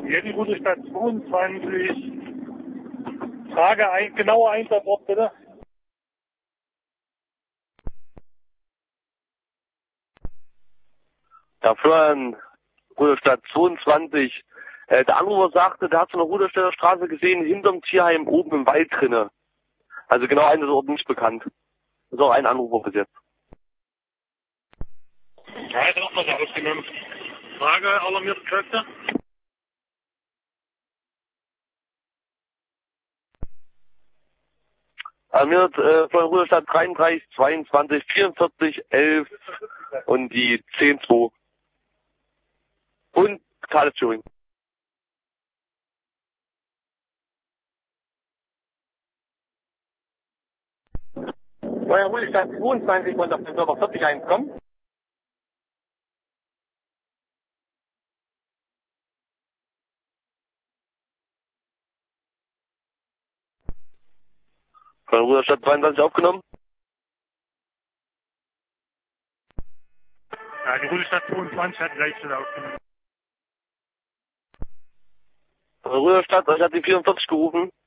Hier die Route Stadt 22. Frage genauer Einsatzort bitte. Dafür Ruderstadt 22. Der Anrufer sagte, der hat so eine Ruderstädter Straße gesehen, hinterm Tierheim oben im Wald drinne. Also genau Einsatzort nicht bekannt. Das ist auch ein Anrufer bis jetzt. Ja, ist auch was ausgenommen. Frage, alarmierte Kräfte. Alarmiert von Ruderstadt 33, 22, 44, 11 und die 10-2. Und Tagesführung. Neuer Ruhestand 22 und auf den Server 40 kommen. Von Ruderstadt 22 aufgenommen. Ja, die Route Stadt 22 hat gleich wieder aufgenommen. Von Ruderstadt, ich hatte die 44 gerufen.